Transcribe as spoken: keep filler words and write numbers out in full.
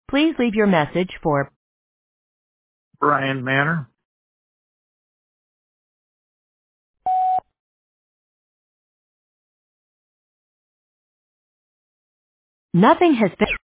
Please leave your message for Brian Manor. nothing has been